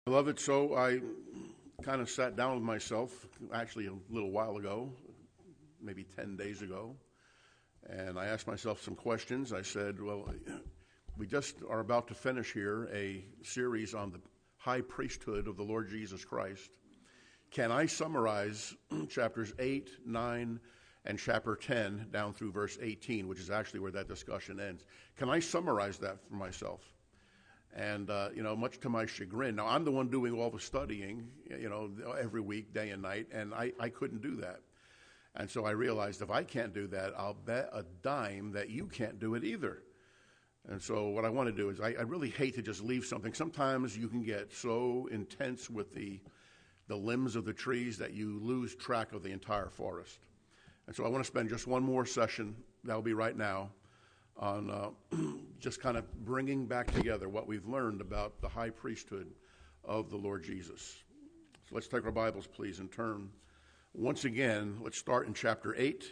Beloved, so I kind of sat down with myself, actually a little while ago, maybe 10 days ago, and I asked myself some questions. I said, well, we just are about to finish here a series on the high priesthood of the Lord Jesus Christ. Can I summarize chapters 8, 9, and chapter 10 down through verse 18, which is actually where that discussion ends? Can I summarize that for myself? And, much to my chagrin. Now, I'm the one doing all the studying, every week, day and night, and I couldn't do that. And so I realized if I can't do that, I'll bet a dime that you can't do it either. And so what I want to do is I really hate to just leave something. Sometimes you can get so intense with the limbs of the trees that you lose track of the entire forest. And so I want to spend just one more session, that'll be right now, on just kind of bringing back together what we've learned about the high priesthood of the Lord Jesus. So let's take our Bibles, please, and turn once again. Let's start in chapter 8.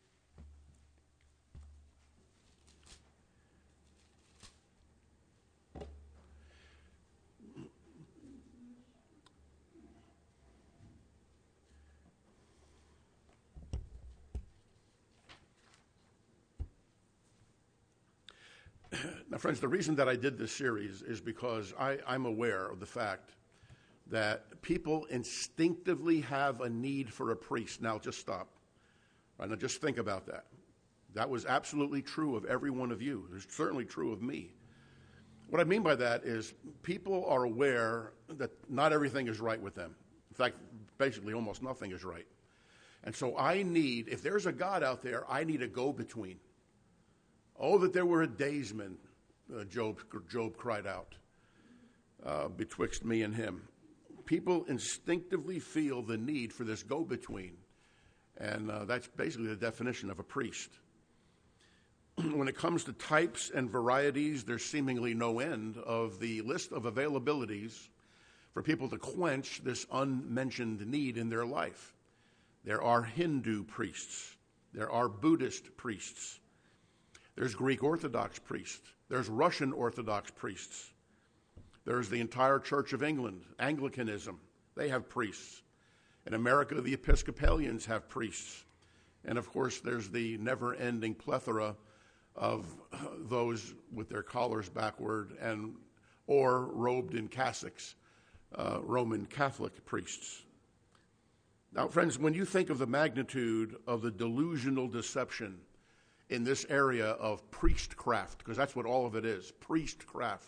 Now, friends, the reason that I did this series is because I'm aware of the fact that people instinctively have a need for a priest. Now, just stop. Right? Now, just think about that. That was absolutely true of every one of you. It's certainly true of me. What I mean by that is people are aware that not everything is right with them. In fact, basically almost nothing is right. And so if there's a God out there, I need a go-between. Oh, that there were a daysman, Job cried out, betwixt me and him. People instinctively feel the need for this go-between, and that's basically the definition of a priest. When it comes to types and varieties, there's seemingly no end of the list of availabilities for people to quench this unmentioned need in their life. There are Hindu priests. There are Buddhist priests. There's Greek Orthodox priests. There's Russian Orthodox priests. There's the entire Church of England, Anglicanism. They have priests. In America, the Episcopalians have priests. And, of course, there's the never-ending plethora of those with their collars backward or robed in cassocks, Roman Catholic priests. Now, friends, when you think of the magnitude of the delusional deception in this area of priestcraft, because that's what all of it is, priestcraft.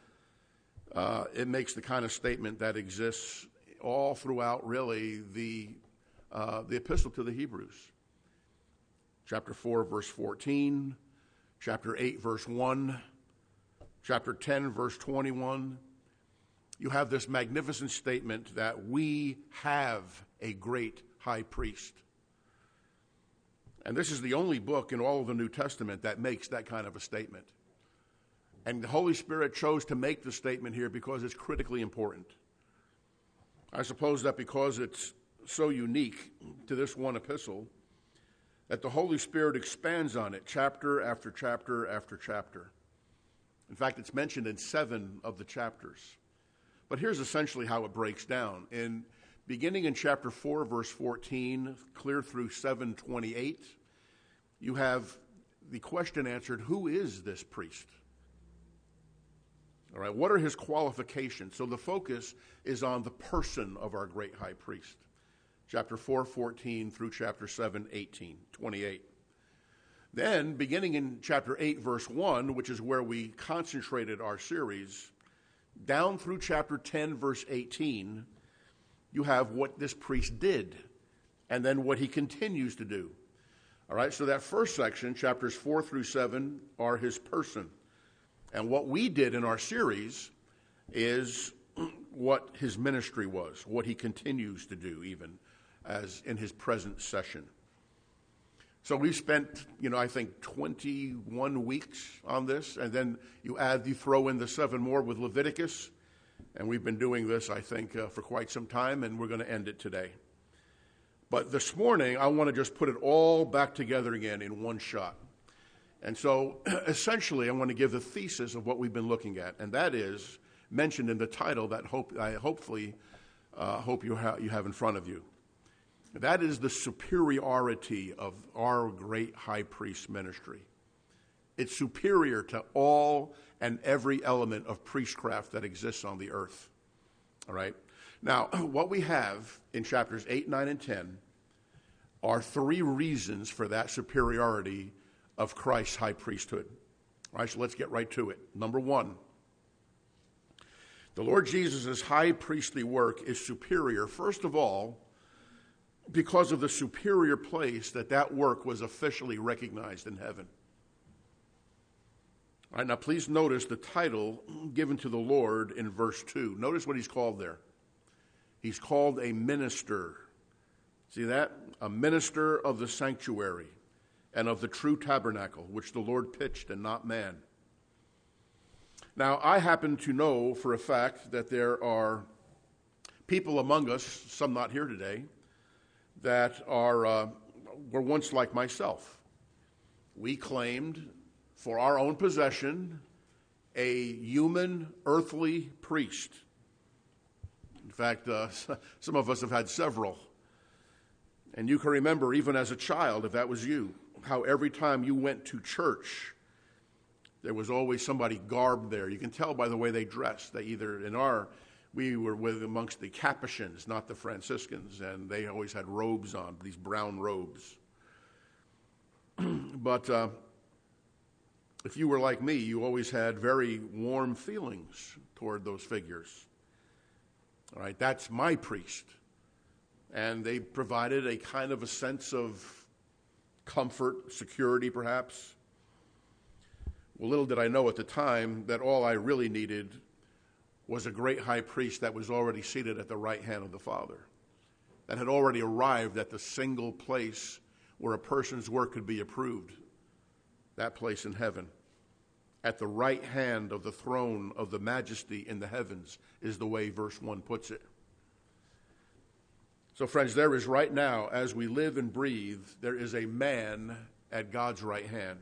It makes the kind of statement that exists all throughout, really, the epistle to the Hebrews. Chapter 4, verse 14, chapter 8, verse 1, chapter 10, verse 21. You have this magnificent statement that we have a great high priest. And this is the only book in all of the New Testament that makes that kind of a statement. And the Holy Spirit chose to make the statement here because it's critically important. I suppose that because it's so unique to this one epistle, that the Holy Spirit expands on it chapter after chapter after chapter. In fact, it's mentioned in 7 of the chapters. But here's essentially how it breaks down. Beginning in chapter 4, verse 14, clear through 7:28, you have the question answered, who is this priest? All right, what are his qualifications? So the focus is on the person of our great high priest. Chapter 4:14 through chapter 7:28. Then, beginning in chapter 8, verse 1, which is where we concentrated our series, down through chapter 10, verse 18, you have what this priest did, and then what he continues to do. All right, so that first section, chapters 4 through 7, are his person. And what we did in our series is what his ministry was, what he continues to do, even as in his present session. So we spent, I think 21 weeks on this, and then you throw in the 7 more with Leviticus. And we've been doing this, I think, for quite some time, and we're going to end it today. But this morning, I want to just put it all back together again in one shot. And so, essentially, I want to give the thesis of what we've been looking at, and that is mentioned in the title that I hopefully hope you have in front of you. That is the superiority of our great high priest ministry. It's superior to all and every element of priestcraft that exists on the earth. All right? Now, what we have in chapters 8, 9, and 10 are three reasons for that superiority of Christ's high priesthood. All right, so let's get right to it. Number one, the Lord Jesus' high priestly work is superior, first of all, because of the superior place that work was officially recognized in heaven. All right, now please notice the title given to the Lord in verse 2. Notice what he's called there. He's called a minister. See that? A minister of the sanctuary and of the true tabernacle, which the Lord pitched and not man. Now, I happen to know for a fact that there are people among us, some not here today, that were once like myself. We claimed for our own possession a human, earthly priest. In fact, some of us have had several. And you can remember, even as a child, if that was you, how every time you went to church, there was always somebody garbed there. You can tell by the way they dressed. We were amongst the Capuchins, not the Franciscans, and they always had robes on, these brown robes. But if you were like me, you always had very warm feelings toward those figures. All right, that's my priest. And they provided a kind of a sense of comfort, security perhaps. Well, little did I know at the time that all I really needed was a great high priest that was already seated at the right hand of the Father, that had already arrived at the single place where a person's work could be approved, that place in heaven. At the right hand of the throne of the majesty in the heavens is the way verse 1 puts it. So friends, there is right now, as we live and breathe, there is a man at God's right hand.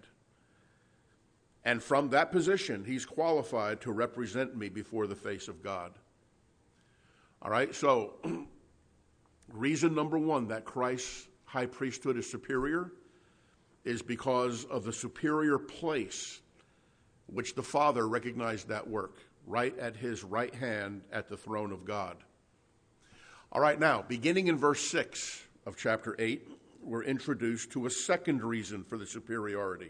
And from that position, he's qualified to represent me before the face of God. All right, so reason number one that Christ's high priesthood is superior is because of the superior place which the Father recognized that work, right at his right hand at the throne of God. All right, now, beginning in verse 6 of chapter 8, we're introduced to a second reason for the superiority.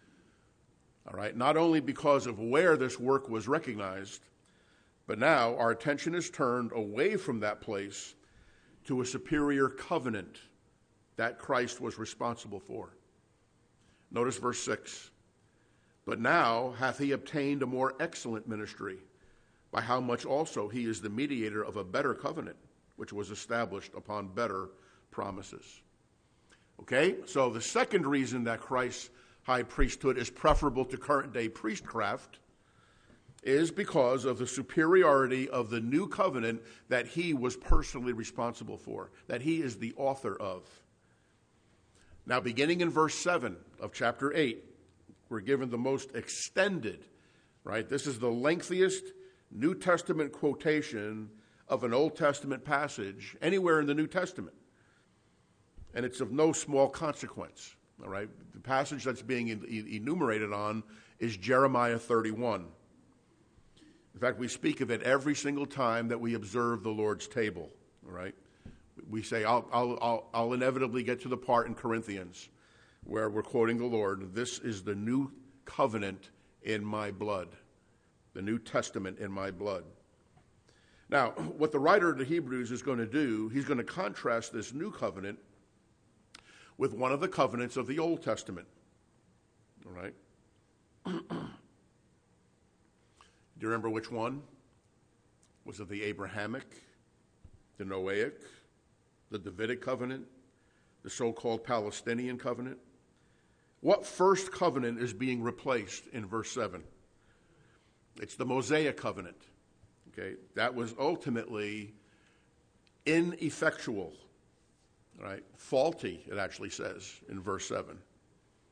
All right, not only because of where this work was recognized, but now our attention is turned away from that place to a superior covenant that Christ was responsible for. Notice verse 6. But now hath he obtained a more excellent ministry, by how much also he is the mediator of a better covenant, which was established upon better promises. Okay, so the second reason that Christ's high priesthood is preferable to current day priestcraft is because of the superiority of the new covenant that he was personally responsible for, that he is the author of. Now, beginning in verse 7 of chapter 8, we're given the most extended, right? This is the lengthiest New Testament quotation of an Old Testament passage anywhere in the New Testament. And it's of no small consequence, all right? The passage that's being enumerated on is Jeremiah 31. In fact, we speak of it every single time that we observe the Lord's table, all right? We say, I'll inevitably get to the part in Corinthians where we're quoting the Lord. This is the new covenant in my blood, the New Testament in my blood. Now, what the writer of the Hebrews is going to do, he's going to contrast this new covenant with one of the covenants of the Old Testament. All right? Do you remember which one? Was it the Abrahamic, the Noahic, the Davidic covenant, the so-called Palestinian covenant? What first covenant is being replaced in verse 7? It's the Mosaic covenant. Okay, that was ultimately ineffectual, right? Faulty, it actually says in verse 7.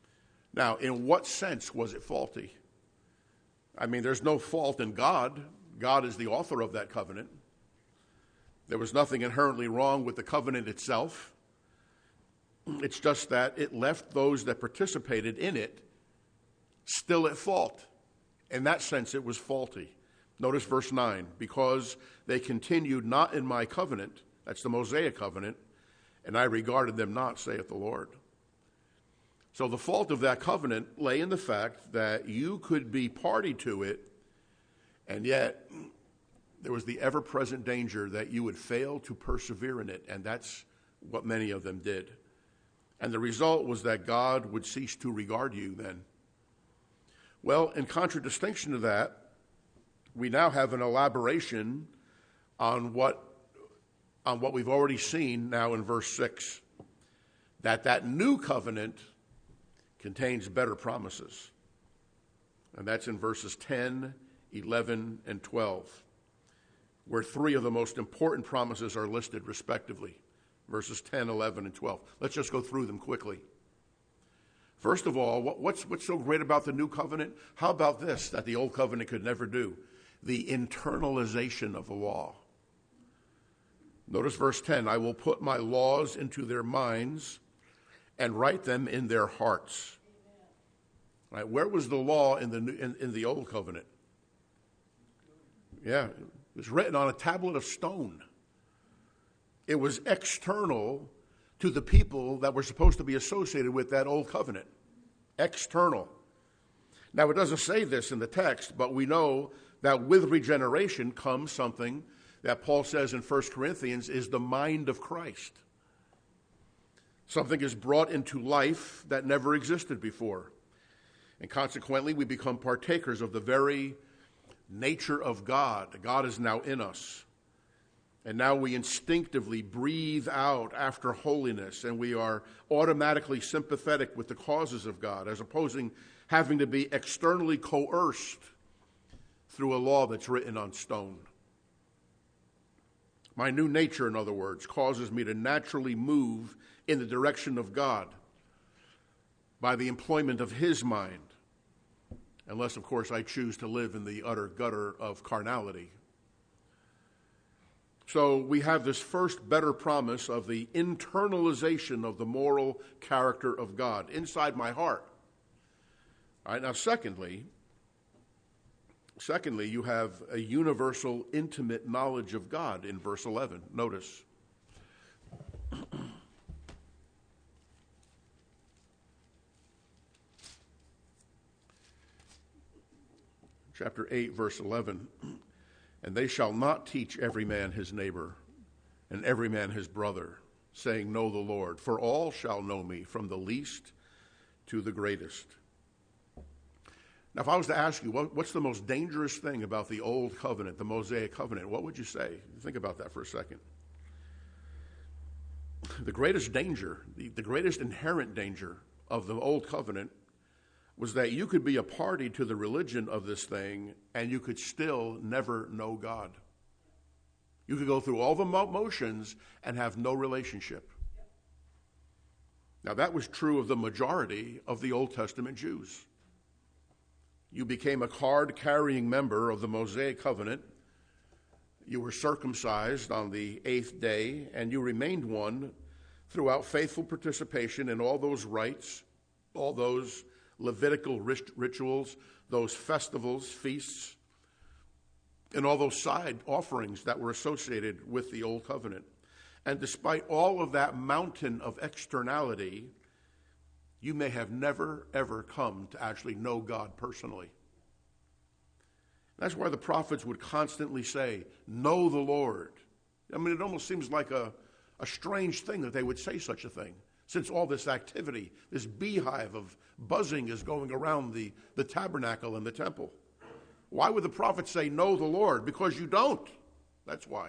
Now, in what sense was it faulty? I mean, there's no fault in God. God is the author of that covenant. There was nothing inherently wrong with the covenant itself. It's just that it left those that participated in it still at fault. In that sense, it was faulty. Notice verse 9, because they continued not in my covenant, that's the Mosaic covenant, and I regarded them not, saith the Lord. So the fault of that covenant lay in the fact that you could be party to it, and yet there was the ever-present danger that you would fail to persevere in it, and that's what many of them did. And the result was that God would cease to regard you then. Well, in contradistinction to that, we now have an elaboration on what we've already seen now in verse 6, that new covenant contains better promises. And that's in verses 10, 11, and 12, where three of the most important promises are listed respectively, verses 10, 11, and 12. Let's just go through them quickly. First of all, what's so great about the new covenant? How about this, that the old covenant could never do? The internalization of the law. Notice verse 10, I will put my laws into their minds and write them in their hearts. Right, where was the law in the old covenant? Yeah, it was written on a tablet of stone. It was external to the people that were supposed to be associated with that old covenant. External. Now, it doesn't say this in the text, but we know that with regeneration comes something that Paul says in 1 Corinthians is the mind of Christ. Something is brought into life that never existed before. And consequently, we become partakers of the very nature of God. God is now in us. And now we instinctively breathe out after holiness, and we are automatically sympathetic with the causes of God, as opposing having to be externally coerced through a law that's written on stone. My new nature, in other words, causes me to naturally move in the direction of God by the employment of His mind, unless, of course, I choose to live in the utter gutter of carnality. So we have this first better promise of the internalization of the moral character of God inside my heart. All right, now secondly, you have a universal, intimate knowledge of God in verse 11. Notice. Chapter 8, verse 11. And they shall not teach every man his neighbor, and every man his brother, saying, Know the Lord, for all shall know me, from the least to the greatest. Now, if I was to ask you, what's the most dangerous thing about the old covenant, the Mosaic covenant, what would you say? Think about that for a second. The greatest danger, the greatest inherent danger of the old covenant was that you could be a party to the religion of this thing and you could still never know God. You could go through all the motions and have no relationship. Now, that was true of the majority of the Old Testament Jews. You became a card-carrying member of the Mosaic covenant. You were circumcised on the 8th day, and you remained one throughout faithful participation in all those rites, all those Levitical rituals, those festivals, feasts, and all those side offerings that were associated with the Old Covenant. And despite all of that mountain of externality, you may have never, ever come to actually know God personally. That's why the prophets would constantly say, know the Lord. I mean, it almost seems like a strange thing that they would say such a thing, since all this activity, this beehive of buzzing is going around the tabernacle and the temple. Why would the prophet say, know the Lord? Because you don't. That's why.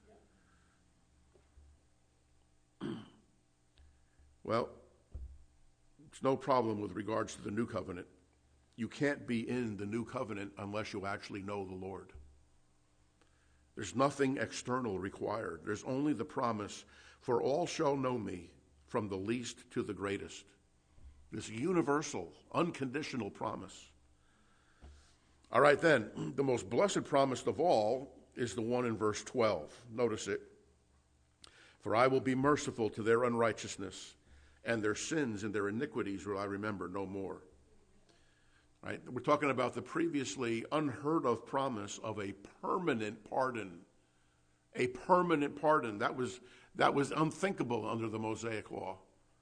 Well, it's no problem with regards to the new covenant. You can't be in the new covenant unless you actually know the Lord. There's nothing external required. There's only the promise, for all shall know me, from the least to the greatest. This universal, unconditional promise. All right, then, the most blessed promise of all is the one in verse 12. Notice it. For I will be merciful to their unrighteousness, and their sins and their iniquities will I remember no more. Right? We're talking about the previously unheard of promise of a permanent pardon. A permanent pardon. That was unthinkable under the Mosaic law.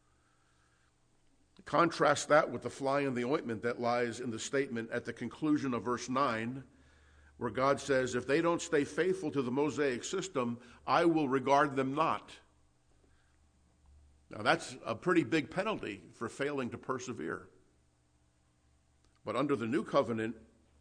Contrast that with the fly in the ointment that lies in the statement at the conclusion of verse 9, where God says, if they don't stay faithful to the Mosaic system, I will regard them not. Now that's a pretty big penalty for failing to persevere. But under the new covenant,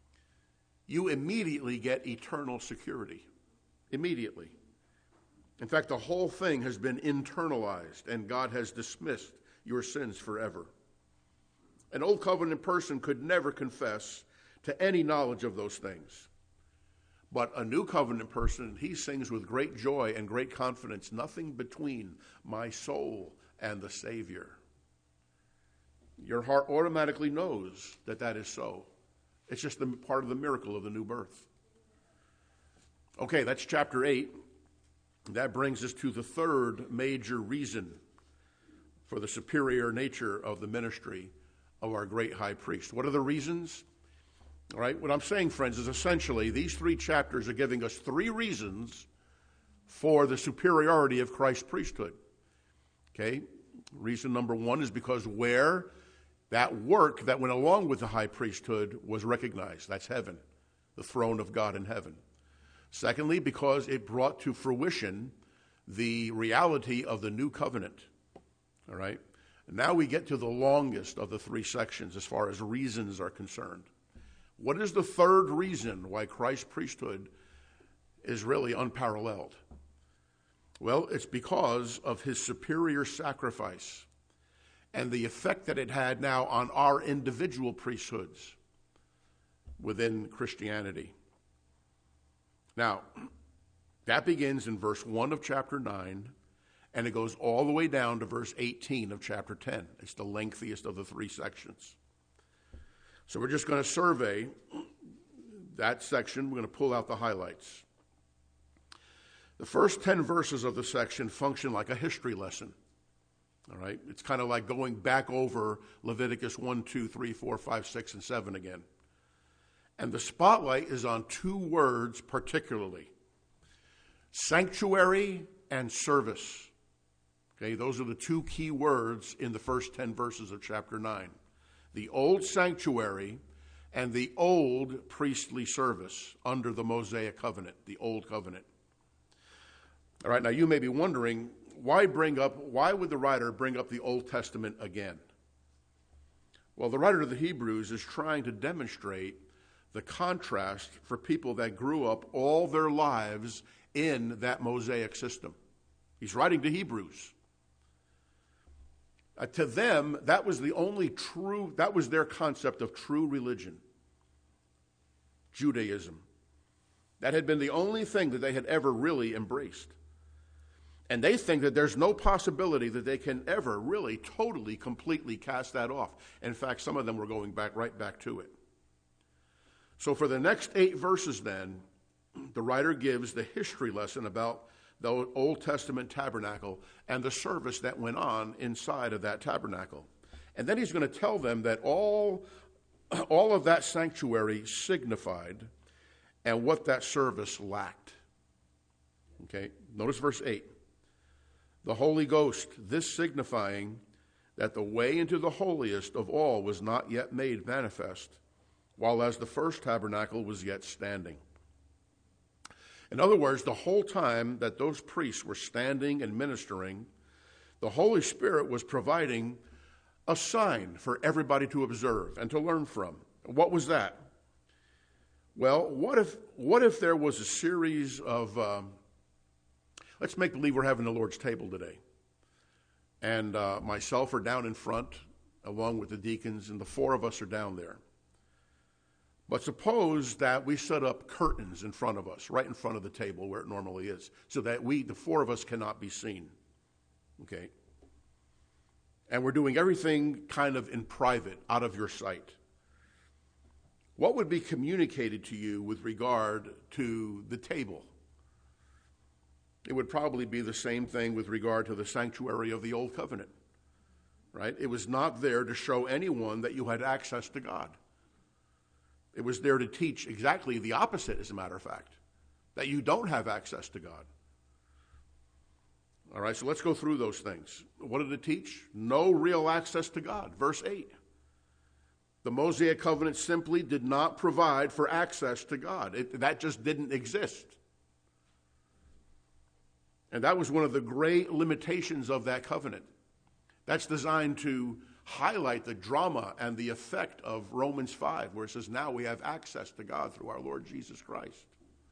you immediately get eternal security. Immediately. In fact, the whole thing has been internalized, and God has dismissed your sins forever. An old covenant person could never confess to any knowledge of those things. But a new covenant person, he sings with great joy and great confidence, nothing between my soul and the Savior. Your heart automatically knows that that is so. It's just part of the miracle of the new birth. Okay, that's chapter 8. That brings us to the third major reason for the superior nature of the ministry of our great high priest. What are the reasons? All right, what I'm saying, friends, is essentially these 3 chapters are giving us 3 reasons for the superiority of Christ's priesthood. Okay, reason number 1 is because where that work that went along with the high priesthood was recognized. That's heaven, the throne of God in heaven. Secondly, because it brought to fruition the reality of the new covenant. All right? And now we get to the longest of the 3 sections as far as reasons are concerned. What is the third reason why Christ's priesthood is really unparalleled? Well, it's because of his superior sacrifice and the effect that it had now on our individual priesthoods within Christianity. Now, that begins in verse 1 of chapter 9, and it goes all the way down to verse 18 of chapter 10. It's the lengthiest of the 3 sections. So we're just going to survey that section. We're going to pull out the highlights. The first 10 verses of the section function like a history lesson. All right? It's kind of like going back over Leviticus 1, 2, 3, 4, 5, 6, and 7 again. And the spotlight is on 2 words particularly: sanctuary and service. Okay, those are the 2 key words in the first 10 verses of chapter 9. The old sanctuary and the old priestly service under the Mosaic covenant, the old covenant. All right, now you may be wondering, why would the writer bring up the Old Testament again? Well, the writer of the Hebrews is trying to demonstrate the contrast for people that grew up all their lives in that Mosaic system. He's writing to Hebrews. To them, that was that was their concept of true religion, Judaism. That had been the only thing that they had ever really embraced. And they think that there's no possibility that they can ever really, totally, completely cast that off. In fact, some of them were going right back to it. So for the next 8 verses then, the writer gives the history lesson about the Old Testament tabernacle and the service that went on inside of that tabernacle. And then he's going to tell them that all of that sanctuary signified and what that service lacked. Okay, notice verse 8. The Holy Ghost, this signifying that the way into the holiest of all was not yet made manifest, while as the first tabernacle was yet standing. In other words, the whole time that those priests were standing and ministering, the Holy Spirit was providing a sign for everybody to observe and to learn from. What was that? Well, what if there was a series of, let's make believe we're having the Lord's table today. And myself are down in front, along with the deacons, and the 4 of us are down there. But suppose that we set up curtains in front of us, right in front of the table where it normally is, so that the 4 of us cannot be seen. Okay? And we're doing everything kind of in private, out of your sight. what would be communicated to you with regard to the table? It would probably be the same thing with regard to the sanctuary of the Old Covenant, right? It was not there to show anyone that you had access to God. It was there to teach exactly the opposite, as a matter of fact, that you don't have access to God. All right, so let's go through those things. What did it teach? No real access to God. Verse 8. The Mosaic covenant simply did not provide for access to God. That just didn't exist. And that was one of the great limitations of that covenant. That's designed to highlight the drama and the effect of Romans 5, where it says now we have access to God through our Lord Jesus Christ.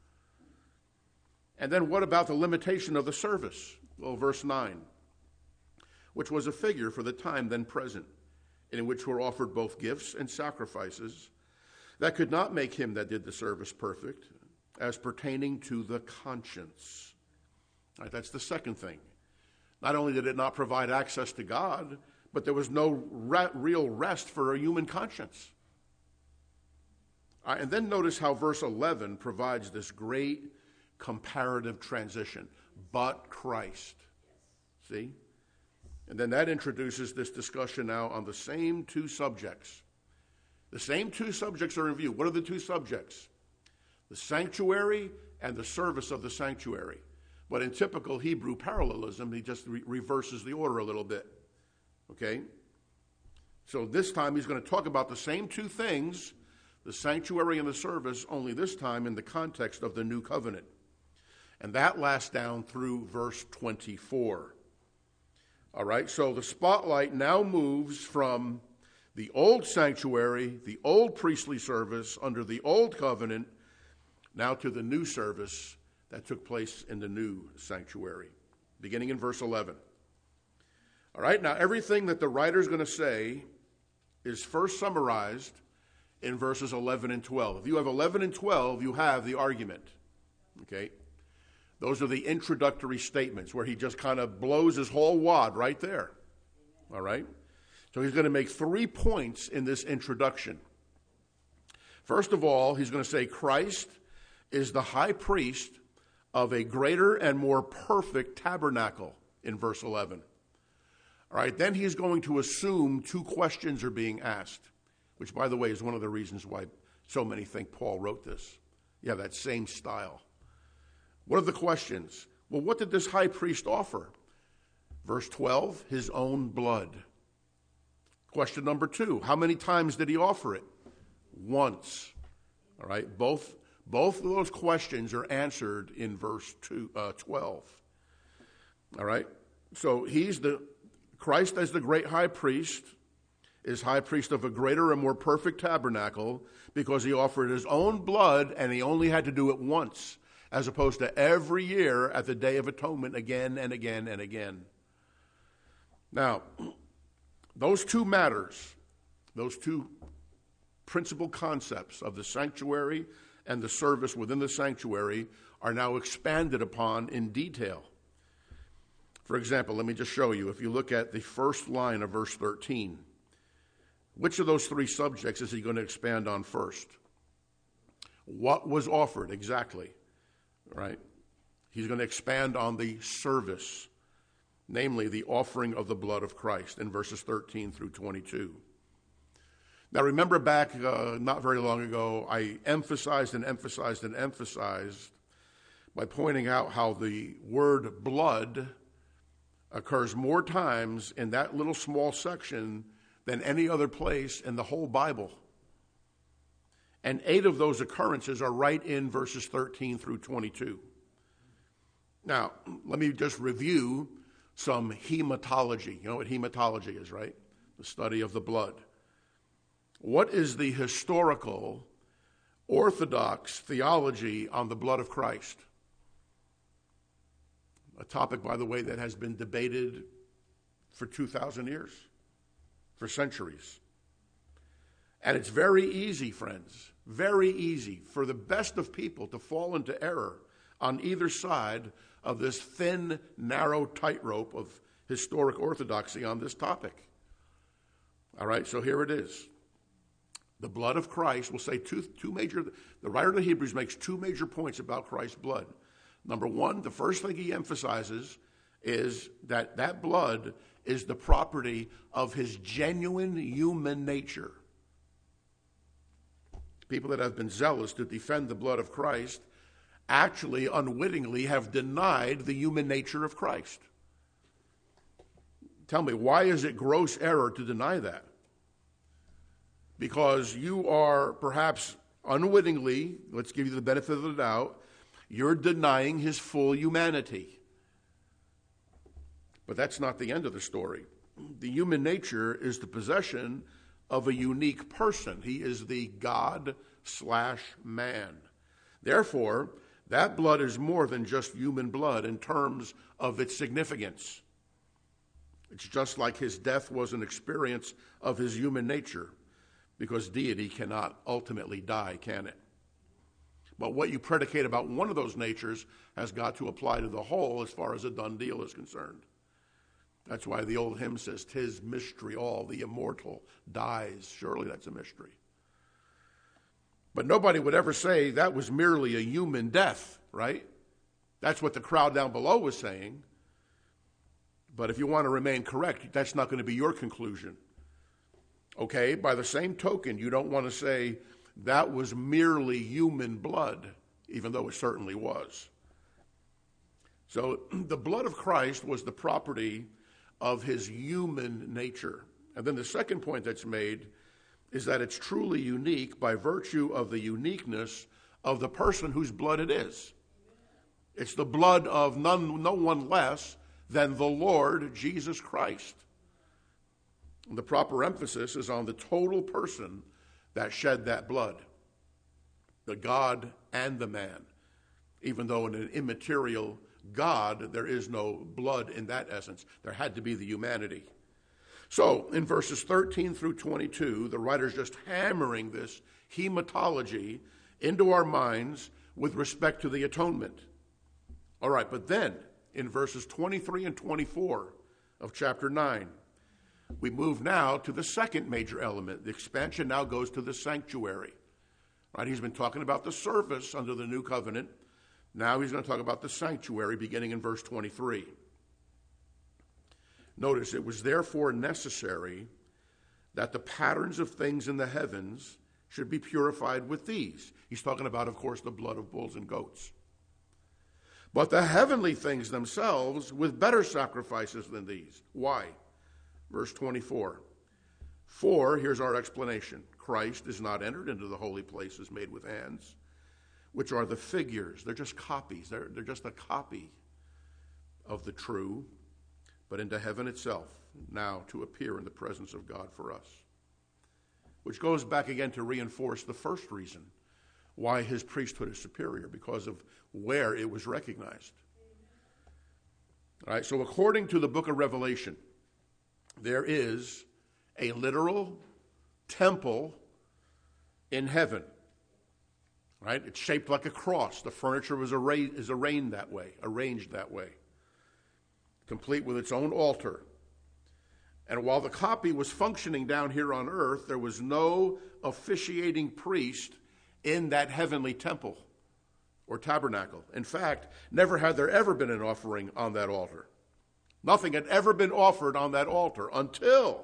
And then what about the limitation of the service? Well, verse 9, which was a figure for the time then present, in which were offered both gifts and sacrifices that could not make him that did the service perfect, as pertaining to the conscience. All right, that's the second thing. Not only did it not provide access to God, but there was no real rest for a human conscience. All right, and then notice how verse 11 provides this great comparative transition. But Christ. See? And then that introduces this discussion now on the same two subjects. The same two subjects are in view. What are the two subjects? The sanctuary and the service of the sanctuary. But in typical Hebrew parallelism, he just reverses the order a little bit. Okay? So this time he's going to talk about the same two things, the sanctuary and the service, only this time in the context of the new covenant. And that lasts down through verse 24. All right, so the spotlight now moves from the old sanctuary, the old priestly service under the old covenant, now to the new service that took place in the new sanctuary, beginning in verse 11. All right, now everything that the writer is going to say is first summarized in verses 11 and 12. If you have 11 and 12, you have the argument. Okay? Those are the introductory statements where he just kind of blows his whole wad right there. All right? So he's going to make 3 points in this introduction. First of all, he's going to say Christ is the high priest of a greater and more perfect tabernacle in verse 11. All right, then he's going to assume 2 questions are being asked, which, by the way, is one of the reasons why so many think Paul wrote this. Yeah, that same style. What are the questions? Well, what did this high priest offer? Verse 12, his own blood. Question number 2, how many times did he offer it? Once. All right, both of those questions are answered in verse 12. All right, so Christ as the great high priest is high priest of a greater and more perfect tabernacle because he offered his own blood and he only had to do it once, as opposed to every year at the Day of Atonement again and again and again. Now, those two matters, those two principal concepts of the sanctuary and the service within the sanctuary are now expanded upon in detail. For example, let me just show you. If you look at the first line of verse 13, which of those 3 subjects is he going to expand on first? What was offered exactly? Right? He's going to expand on the service, namely the offering of the blood of Christ in verses 13 through 22. Now remember back not very long ago, I emphasized by pointing out how the word blood occurs more times in that little small section than any other place in the whole Bible. And 8 of those occurrences are right in verses 13 through 22. Now, let me just review some hematology. You know what hematology is, right? The study of the blood. What is the historical, orthodox theology on the blood of Christ? A topic, by the way, that has been debated for 2,000 years, for centuries. And it's very easy, friends, very easy for the best of people to fall into error on either side of this thin, narrow tightrope of historic orthodoxy on this topic. All right, so here it is. The blood of Christ will say two major, the writer of the Hebrews makes two major points about Christ's blood. Number one, the first thing he emphasizes is that that blood is the property of his genuine human nature. People that have been zealous to defend the blood of Christ actually unwittingly have denied the human nature of Christ. Tell me, why is it gross error to deny that? Because you are perhaps unwittingly, let's give you the benefit of the doubt, you're denying his full humanity. But that's not the end of the story. The human nature is the possession of a unique person. He is the God/man. Therefore, that blood is more than just human blood in terms of its significance. It's just like his death was an experience of his human nature, because deity cannot ultimately die, can it? But what you predicate about one of those natures has got to apply to the whole as far as a done deal is concerned. That's why the old hymn says, "'Tis mystery all, the immortal dies." Surely that's a mystery. But nobody would ever say that was merely a human death, right? That's what the crowd down below was saying. But if you want to remain correct, that's not going to be your conclusion. Okay, by the same token, you don't want to say that was merely human blood, even though it certainly was. So the blood of Christ was the property of his human nature. And then the second point that's made is that it's truly unique by virtue of the uniqueness of the person whose blood it is. It's the blood of no one less than the Lord Jesus Christ. The proper emphasis is on the total person that shed that blood, the God and the man. Even though in an immaterial God, there is no blood in that essence. There had to be the humanity. So, in verses 13 through 22, the writer's just hammering this hematology into our minds with respect to the atonement. All right, but then, in verses 23 and 24 of chapter 9, we move now to the second major element. The expansion now goes to the sanctuary. Right? He's been talking about the service under the new covenant. Now he's going to talk about the sanctuary beginning in verse 23. Notice, it was therefore necessary that the patterns of things in the heavens should be purified with these. He's talking about, of course, the blood of bulls and goats. But the heavenly things themselves with better sacrifices than these. Why? Verse 24. For, here's our explanation, Christ is not entered into the holy places made with hands, which are the figures. They're just copies. They're just a copy of the true, but into heaven itself, now to appear in the presence of God for us. Which goes back again to reinforce the first reason why his priesthood is superior, because of where it was recognized. All right, so according to the book of Revelation, there is a literal temple in heaven. Right? It's shaped like a cross. The furniture was arranged that way, complete with its own altar. And while the copy was functioning down here on earth, there was no officiating priest in that heavenly temple or tabernacle. In fact, never had there ever been an offering on that altar. Nothing had ever been offered on that altar until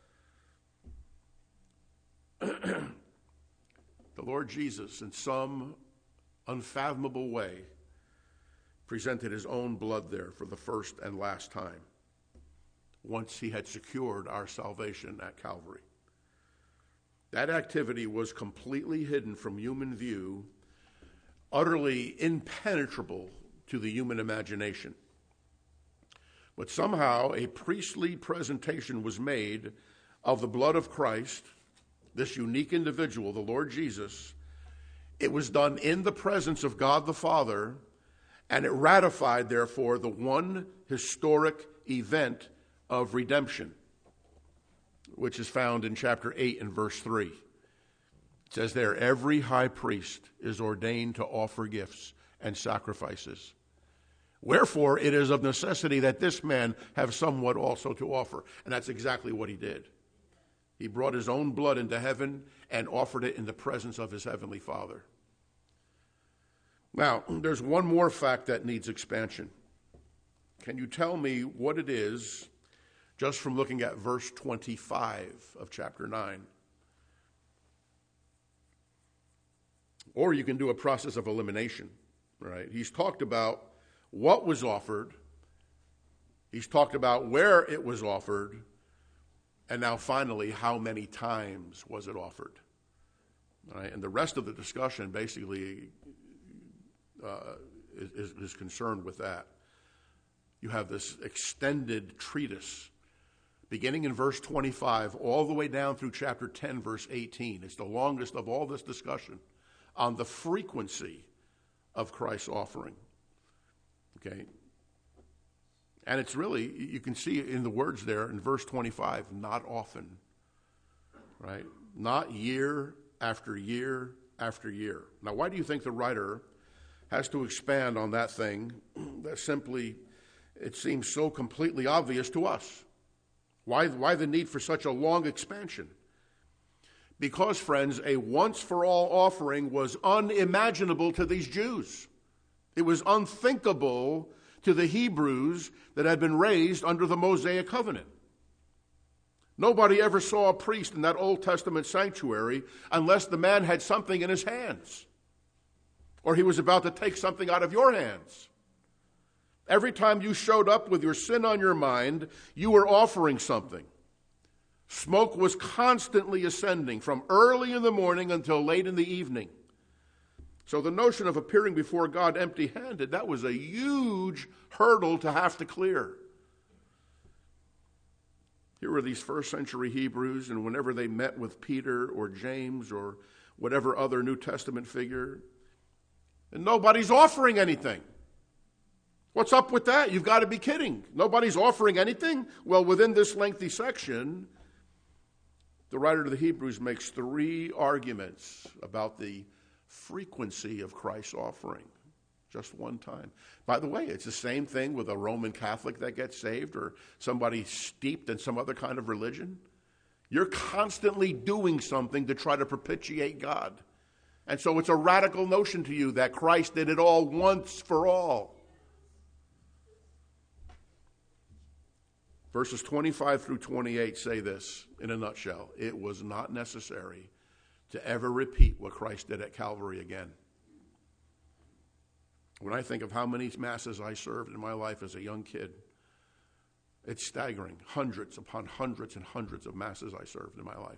the Lord Jesus, in some unfathomable way, presented his own blood there for the first and last time, once he had secured our salvation at Calvary. That activity was completely hidden from human view, utterly impenetrable to the human imagination. But somehow a priestly presentation was made of the blood of Christ, this unique individual, the Lord Jesus. It was done in the presence of God the Father, and it ratified, therefore, the one historic event of redemption, which is found in chapter 8 and verse 3. It says there, every high priest is ordained to offer gifts and sacrifices. Wherefore, it is of necessity that this man have somewhat also to offer. And that's exactly what he did. He brought his own blood into heaven and offered it in the presence of his heavenly Father. Now, there's one more fact that needs expansion. Can you tell me what it is, just from looking at verse 25 of chapter 9? Or you can do a process of elimination, right? He's talked about what was offered. He's talked about where it was offered. And now finally, how many times was it offered? All right? And the rest of the discussion basically is concerned with that. You have this extended treatise beginning in verse 25 all the way down through chapter 10, verse 18. It's the longest of all this discussion on the frequency of Christ's offering. Okay? And it's really, you can see in the words there in verse 25, not often. Right? Not year after year after year. Now, why do you think the writer has to expand on that thing that simply, it seems so completely obvious to us? Why the need for such a long expansion? Because, friends, a once-for-all offering was unimaginable to these Jews. It was unthinkable to the Hebrews that had been raised under the Mosaic covenant. Nobody ever saw a priest in that Old Testament sanctuary unless the man had something in his hands, or he was about to take something out of your hands. Every time you showed up with your sin on your mind, you were offering something. Smoke was constantly ascending from early in the morning until late in the evening. So the notion of appearing before God empty-handed, that was a huge hurdle to have to clear. Here were these first century Hebrews, and whenever they met with Peter or James or whatever other New Testament figure, and nobody's offering anything. What's up with that? You've got to be kidding. Nobody's offering anything? Well, within this lengthy section, the writer of the Hebrews makes three arguments about the frequency of Christ's offering. Just one time. By the way, it's the same thing with a Roman Catholic that gets saved or somebody steeped in some other kind of religion. You're constantly doing something to try to propitiate God. And so it's a radical notion to you that Christ did it all once for all. Verses 25 through 28 say this in a nutshell. It was not necessary to ever repeat what Christ did at Calvary again. When I think of how many masses I served in my life as a young kid, it's staggering. Hundreds upon hundreds and hundreds of masses I served in my life,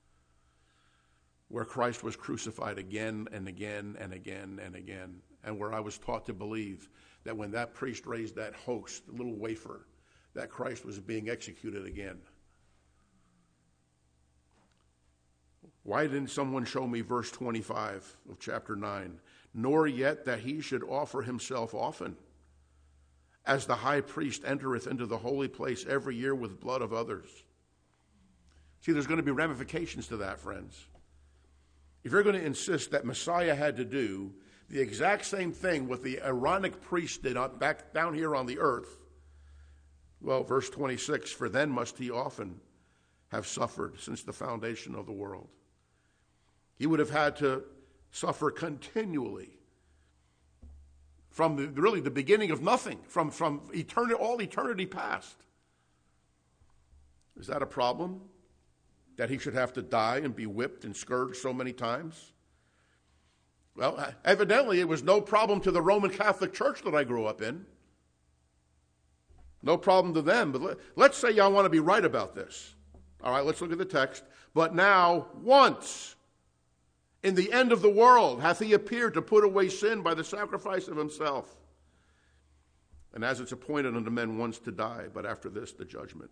where Christ was crucified again and again and again and again, and where I was taught to believe that when that priest raised that host, the little wafer, that Christ was being executed again. Why didn't someone show me verse 25 of chapter 9? Nor yet that he should offer himself often, as the high priest entereth into the holy place every year with blood of others. See, there's going to be ramifications to that, friends. If you're going to insist that Messiah had to do the exact same thing what the Aaronic priest did back down here on the earth, well, verse 26, for then must he often have suffered since the foundation of the world. He would have had to suffer continually from the beginning of nothing, from eternity, all eternity past. Is that a problem? That he should have to die and be whipped and scourged so many times? Well, evidently it was no problem to the Roman Catholic Church that I grew up in. No problem to them. But let's say y'all want to be right about this. All right, let's look at the text. But now, once, in the end of the world, hath he appeared to put away sin by the sacrifice of himself. And as it's appointed unto men once to die, but after this, the judgment.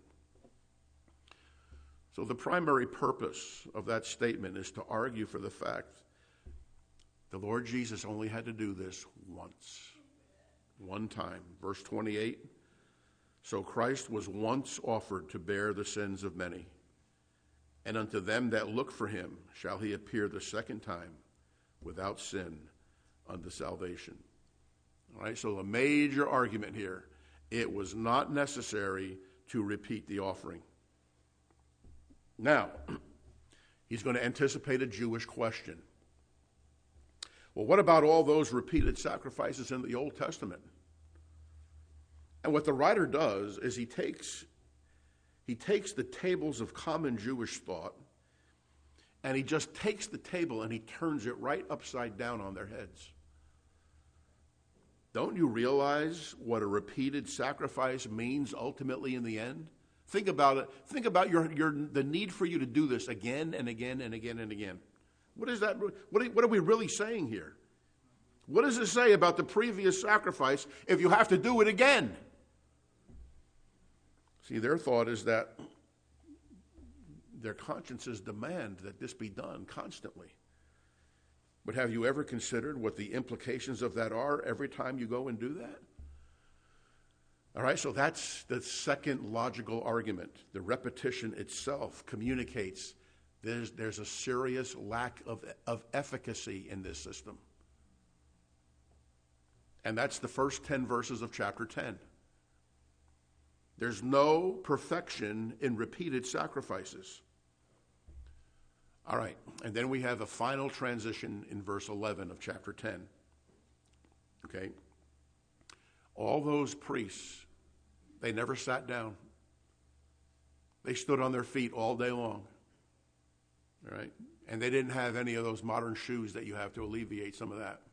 So the primary purpose of that statement is to argue for the fact the Lord Jesus only had to do this once. One time. Verse 28. So Christ was once offered to bear the sins of many. And unto them that look for him shall he appear the second time without sin unto salvation. All right, so the major argument here, it was not necessary to repeat the offering. Now, he's going to anticipate a Jewish question. Well, what about all those repeated sacrifices in the Old Testament? And what the writer does is he takes the tables of common Jewish thought, and he just takes the table and he turns it right upside down on their heads. Don't you realize what a repeated sacrifice means ultimately in the end? Think about it. Think about the need for you to do this again and again and again and again. What is that? What are we really saying here? What does it say about the previous sacrifice if you have to do it again? See, their thought is that their consciences demand that this be done constantly. But have you ever considered what the implications of that are every time you go and do that? All right, so that's the second logical argument. The repetition itself communicates there's a serious lack of efficacy in this system. And that's the first 10 verses of chapter 10. There's no perfection in repeated sacrifices. All right, and then we have a final transition in verse 11 of chapter 10. Okay? All those priests, they never sat down. They stood on their feet all day long. All right? And they didn't have any of those modern shoes that you have to alleviate some of that.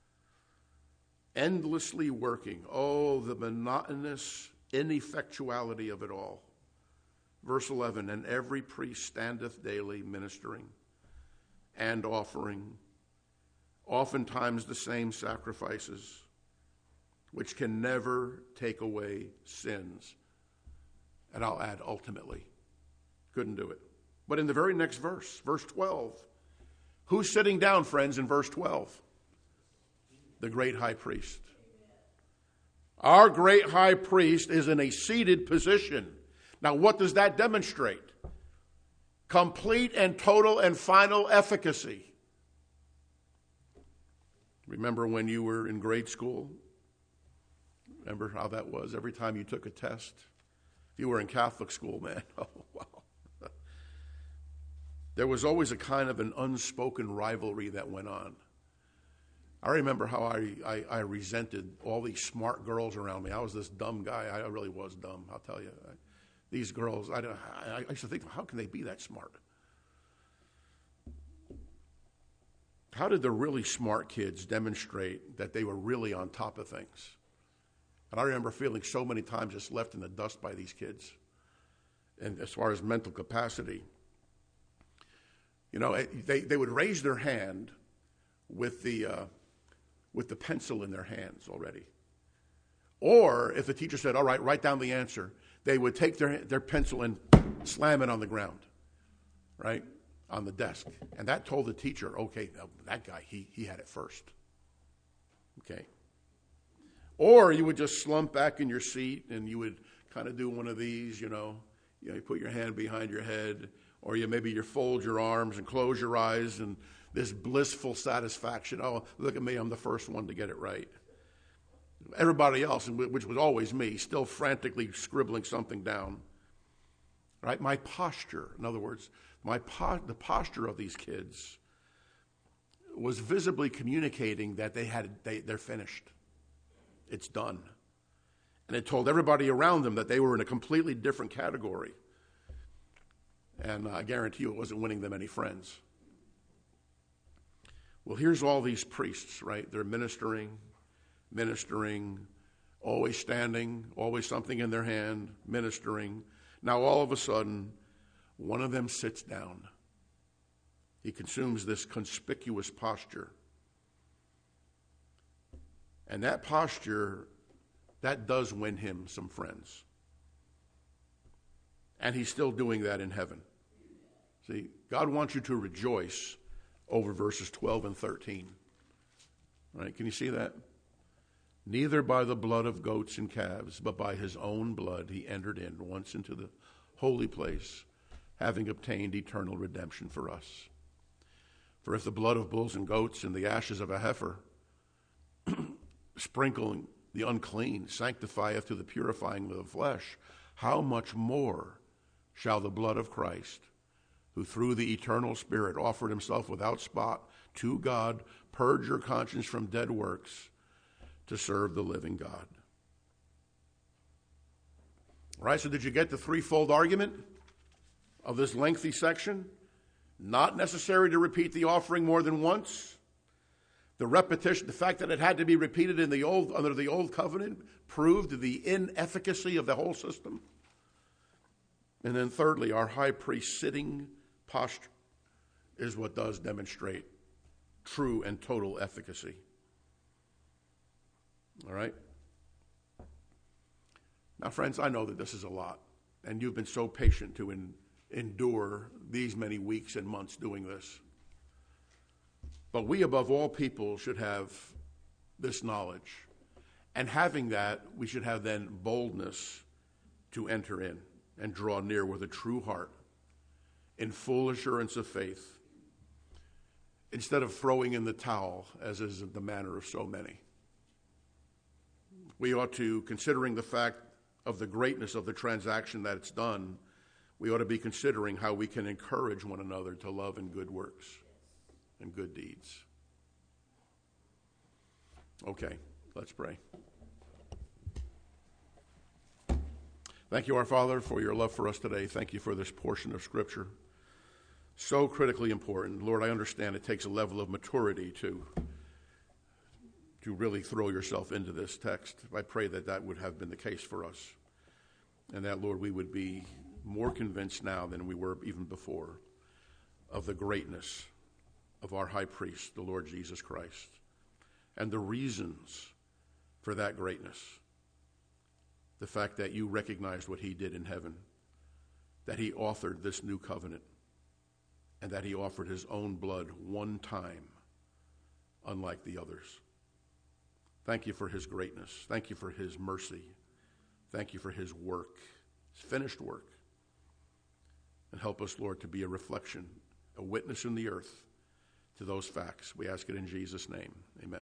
Endlessly working. Oh, the monotonous ineffectuality of it all. Verse 11, and every priest standeth daily ministering and offering, oftentimes the same sacrifices, which can never take away sins. And I'll add, ultimately. Couldn't do it. But in the very next verse, verse 12, who's sitting down, friends, in verse 12? The great high priest. Our great high priest is in a seated position. Now, what does that demonstrate? Complete and total and final efficacy. Remember when you were in grade school? Remember how that was every time you took a test? If you were in Catholic school, man, oh, wow. There was always a kind of an unspoken rivalry that went on. I remember how I resented all these smart girls around me. I was this dumb guy. I really was dumb, I'll tell you. These girls, I used to think, how can they be that smart? How did the really smart kids demonstrate that they were really on top of things? And I remember feeling so many times just left in the dust by these kids. And as far as mental capacity, you know, they would raise their hand with the pencil in their hands already. Or if the teacher said, all right, write down the answer, they would take their pencil and slam it on the ground, right, on the desk. And that told the teacher, okay, that guy, he had it first. Okay. Or you would just slump back in your seat and you would kind of do one of these, you put your hand behind your head, or you fold your arms and close your eyes, and this blissful satisfaction. Oh, look at me, I'm the first one to get it right. Everybody else, which was always me, still frantically scribbling something down. Right? My posture, in other words, the posture of these kids was visibly communicating that they're finished. It's done. And it told everybody around them that they were in a completely different category. And I guarantee you it wasn't winning them any friends. Well, here's all these priests, right? They're ministering, always standing, always something in their hand, ministering. Now, all of a sudden, one of them sits down. He consumes this conspicuous posture. And that posture, that does win him some friends. And he's still doing that in heaven. See, God wants you to rejoice over verses 12 and 13. Right? Can you see that? Neither by the blood of goats and calves, but by his own blood he entered in once into the holy place, having obtained eternal redemption for us. For if the blood of bulls and goats and the ashes of a heifer, sprinkling the unclean, sanctifieth to the purifying of the flesh, how much more shall the blood of Christ, who through the eternal Spirit offered himself without spot to God, purge your conscience from dead works to serve the living God. All right, so did you get the threefold argument of this lengthy section? Not necessary to repeat the offering more than once. The repetition, the fact that it had to be repeated in under the old covenant, proved the inefficacy of the whole system. And then thirdly, our high priest sitting posture is what does demonstrate true and total efficacy. All right? Now, friends, I know that this is a lot, and you've been so patient to endure these many weeks and months doing this. But we, above all people, should have this knowledge. And having that, we should have then boldness to enter in and draw near with a true heart, in full assurance of faith, instead of throwing in the towel, as is the manner of so many. We ought to, considering the fact of the greatness of the transaction that it's done, we ought to be considering how we can encourage one another to love and good works and good deeds. Okay, let's pray. Thank you, our Father, for your love for us today. Thank you for this portion of Scripture. So critically important. Lord, I understand it takes a level of maturity to really throw yourself into this text. I pray that that would have been the case for us. And that, Lord, we would be more convinced now than we were even before of the greatness of our high priest, the Lord Jesus Christ, and the reasons for that greatness. The fact that you recognized what he did in heaven, that he authored this new covenant, and that he offered his own blood one time, unlike the others. Thank you for his greatness. Thank you for his mercy. Thank you for his work, his finished work. And help us, Lord, to be a reflection, a witness in the earth to those facts. We ask it in Jesus' name. Amen.